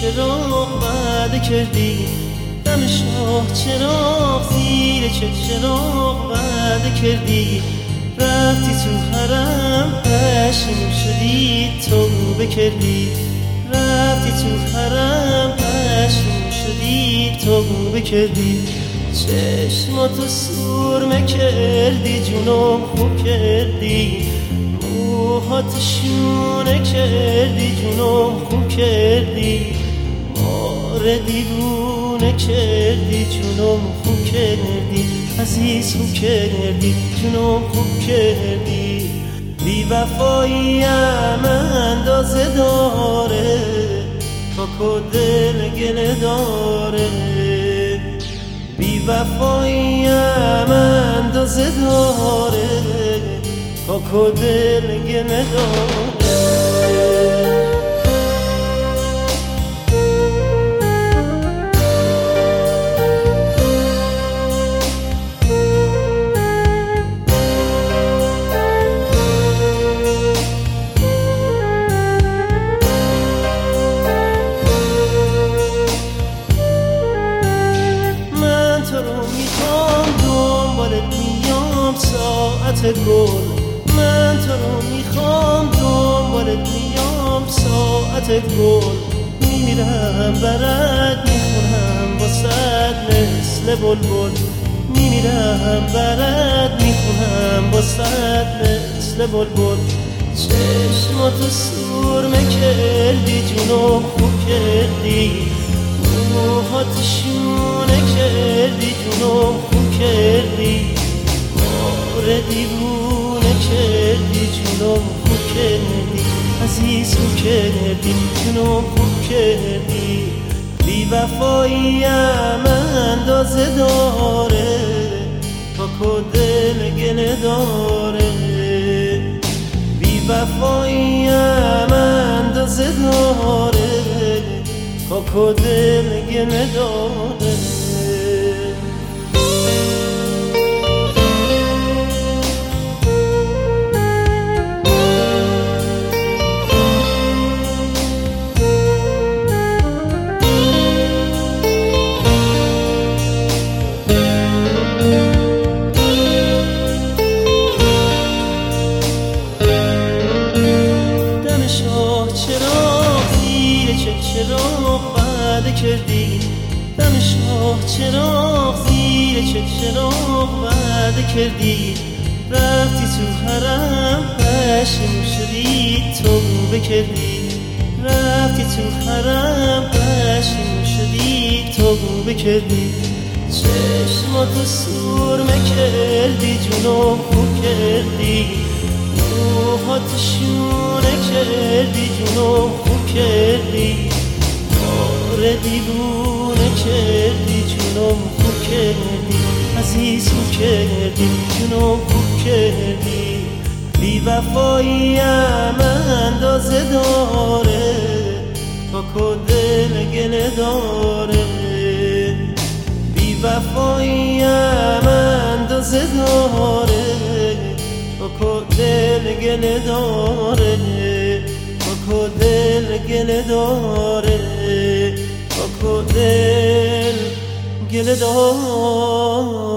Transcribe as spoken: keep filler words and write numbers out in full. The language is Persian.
چراغ وعده کردی، دم شاه چراغ زیر چه چراغ وعده کردی، رفتی تو حرم پشیمون شدی توبه کردی، رفتی تو حرم پشیمون شدی توبه کردی، چشماتو سرمه کردی جونم خوب کردی، موهات شونه کردی جونم خوب کردی، ماره دیوونه کردی جونم خوب کردی، عزیز خوب کردی جونم خوب کردی، بی وفاییم اندازه داره کاکو دل گله داره، بی وفاییم اندازه داره کاکو دل گله داره. ساعت گل من تو رو میخوام دنبالت میام ساعت گل، میمیرم برات میخونم واسد مثل بلبل، میمیرم برات میخونم واسد مثل بلبل، چشماتو سرمه کردی جونم خوب کردی، موهات شونه کردی جونم خوب کردی، ماره دیوونه کردی جونم خوب کردی، عزیز خوب کردی جونم خوب کردی، بی وفاییم اندازه داره کاکو دل گله داره، بی وفاییم اندازه داره کاکو دل گله داره. چراغ وعده کردی، دم شاه چراغ زیر چه چراغ وعده کردی، رفتی تو حرم پشیمون شدی توبه کردی، رفتی تو حرم پشیمون شدی توبه کردی، چشماتو سرمه کردی جونم خوب کردی، موهات شونه کردی جونم خوب کردی، ماره دیوونه کردی جونم خوب کردی، عزیز خوب کردی جونم خوب کردی، بی وفاییم اندازه داره کاکو دل گله داره، بی وفاییم اندازه داره کاکو دل گله داره، کاکو دل گله داره، کاکو دل گله داره.